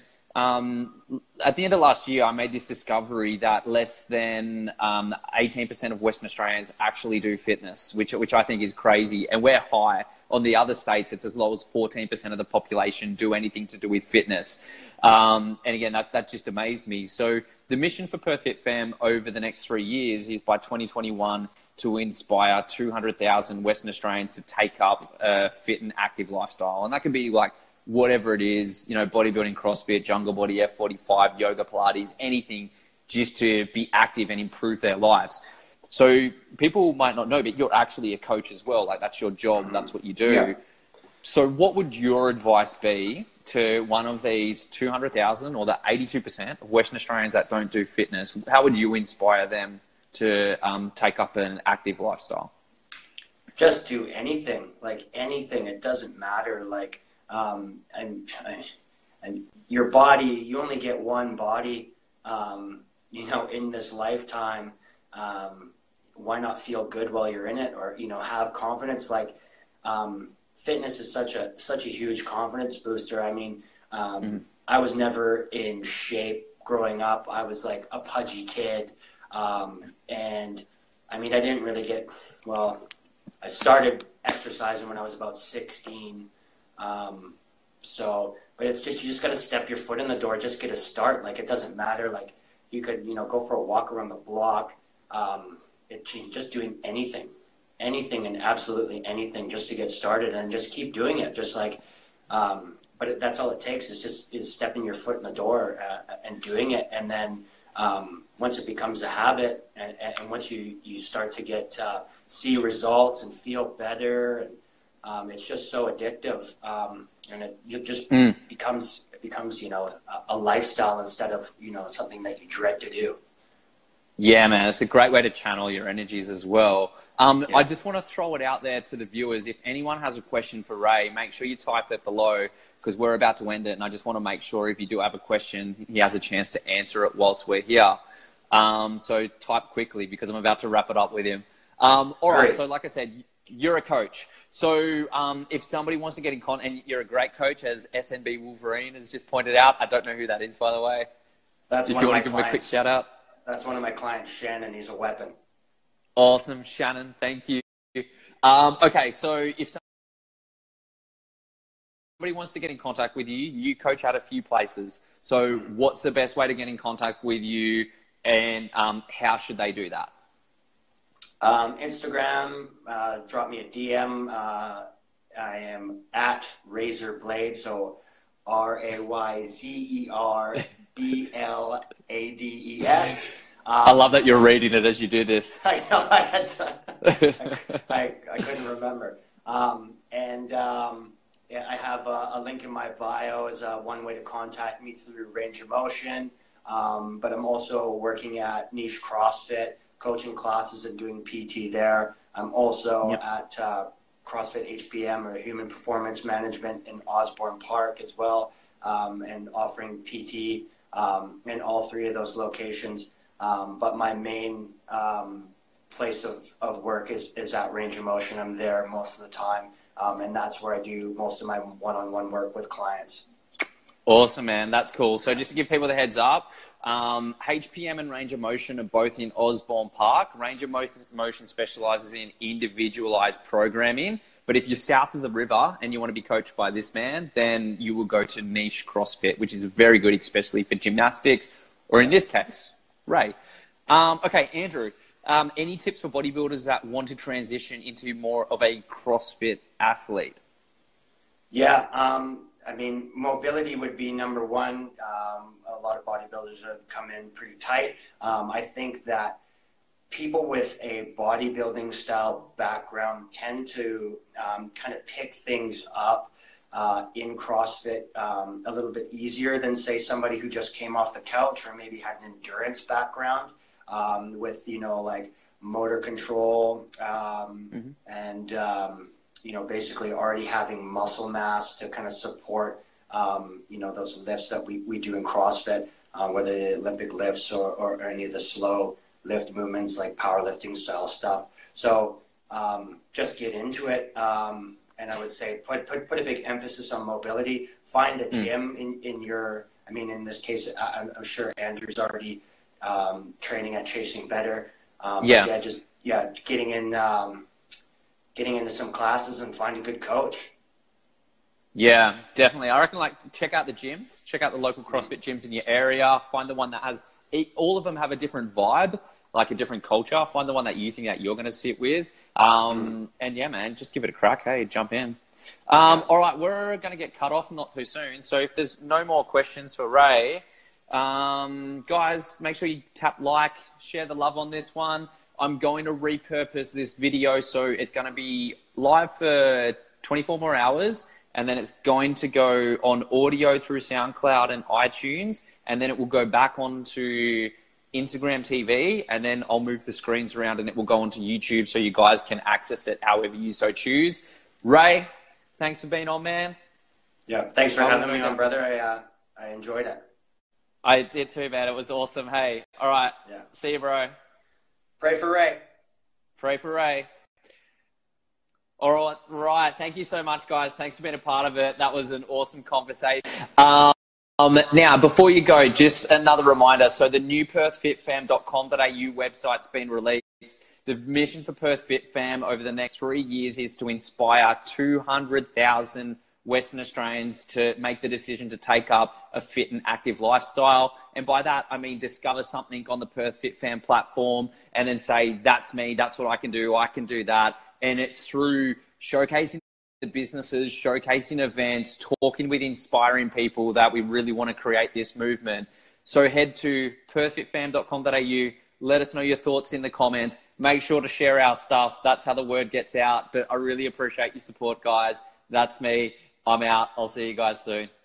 at the end of last year, I made this discovery that less than 18% of Western Australians actually do fitness, which I think is crazy. And we're high. On the other states, it's as low as 14% of the population do anything to do with fitness. And again, that just amazed me. So the mission for Perfect Fam over the next 3 years is by 2021 to inspire 200,000 Western Australians to take up a fit and active lifestyle. And that can be like whatever it is, bodybuilding, CrossFit, jungle body, F45, yoga, Pilates, anything just to be active and improve their lives. So people might not know, but you're actually a coach as well. Like that's your job. That's what you do. Yeah. So what would your advice be to one of these 200,000 or the 82% of Western Australians that don't do fitness? How would you inspire them to take up an active lifestyle? Just do anything, like anything. It doesn't matter. Like, and your body, you only get one body, in this lifetime. why not feel good while you're in it, or, you know, have confidence? Like, fitness is such a huge confidence booster. I mean, I was never in shape growing up. I was like a pudgy kid. And I mean, I didn't really I started exercising when I was about 16. But it's just, you just got to step your foot in the door, just get a start. Like, it doesn't matter. Like, you could, you know, go for a walk around the block. Just doing anything and absolutely anything just to get started, and just keep doing it. Just like, but that's all it takes is stepping your foot in the door and doing it. And then once it becomes a habit, and once you start to get see results and feel better, and it's just so addictive, and it just becomes you know, a lifestyle instead of, you know, something that you dread to do. Yeah, man, it's a great way to channel your energies as well. I just want to throw it out there to the viewers. If anyone has a question for Ray, make sure you type it below, because we're about to end it. And I just want to make sure if you do have a question, he has a chance to answer it whilst we're here. So type quickly, because I'm about to wrap it up with him. All right. So like I said, you're a coach. So if somebody wants to get in contact, and you're a great coach, as SNB Wolverine has just pointed out. I don't know who that is, by the way. That's if one you of want my to give him a quick shout out. That's one of my clients, Shannon. He's a weapon. Awesome, Shannon. Thank you. Okay, so if somebody wants to get in contact with you, you coach at a few places. So what's the best way to get in contact with you, and how should they do that? Instagram, drop me a DM. I am at Razor Blade, so RAYZERBLADES. I love that you're reading it as you do this. I know, I had to. I couldn't remember. Yeah, I have a link in my bio as one way to contact me through Range of Motion. But I'm also working at Niche CrossFit, coaching classes and doing PT there. I'm also at CrossFit HPM, or Human Performance Management, in Osborne Park as well, and offering PT in all three of those locations. But my main place of work is at Range of Motion. I'm there most of the time, and that's where I do most of my one-on-one work with clients. Awesome, man. That's cool. So just to give people the heads up, HPM and Range of Motion are both in Osborne Park. Range of Motion specializes in individualized programming. But if you're south of the river and you want to be coached by this man, then you will go to Niche CrossFit, which is very good, especially for gymnastics, or in this case, Ray. Okay, Andrew, any tips for bodybuilders that want to transition into more of a CrossFit athlete? Yeah, I mean, mobility would be number one. A lot of bodybuilders have come in pretty tight. I think that people with a bodybuilding style background tend to kind of pick things up in CrossFit a little bit easier than, say, somebody who just came off the couch, or maybe had an endurance background with, you know, like motor control and, you know, basically already having muscle mass to kind of support, you know, those lifts that we do in CrossFit, whether they're Olympic lifts or any of the slow lift movements like powerlifting style stuff. So just get into it. And I would say put a big emphasis on mobility. Find a gym in your, I mean, in this case, I'm sure Andrew's already training at Chasing Better. Getting into some classes and find a good coach. Yeah, definitely. I reckon, like, check out the gyms, check out the local CrossFit gyms in your area. Find the one that has, all of them have a different vibe, like a different culture. Find the one that you think that you're going to sit with. And yeah, man, just give it a crack. Hey, jump in. All right, we're going to get cut off not too soon. So if there's no more questions for Ray, guys, make sure you tap like, share the love on this one. I'm going to repurpose this video, so it's going to be live for 24 more hours, and then it's going to go on audio through SoundCloud and iTunes, and then it will go back onto Instagram TV, and then I'll move the screens around and it will go onto YouTube, so you guys can access it however you so choose. Ray, thanks for being on, man. Yeah, thanks for having me on, brother. I enjoyed it. I did too, man. It was awesome. Hey, all right. Yeah. See you, bro. Pray for Ray. Pray for Ray. All right. Thank you so much, guys. Thanks for being a part of it. That was an awesome conversation. Now, before you go, just another reminder. So the new perthfitfam.com.au website's been released. The mission for Perth Fit Fam over the next 3 years is to inspire 200,000 Western Australians to make the decision to take up a fit and active lifestyle. And by that, I mean discover something on the Perth Fit Fam platform and then say, that's me, that's what I can do that. And it's through showcasing the businesses, showcasing events, talking with inspiring people that we really want to create this movement. So head to perthfitfam.com.au. Let us know your thoughts in the comments. Make sure to share our stuff. That's how the word gets out. But I really appreciate your support, guys. That's me. I'm out. I'll see you guys soon.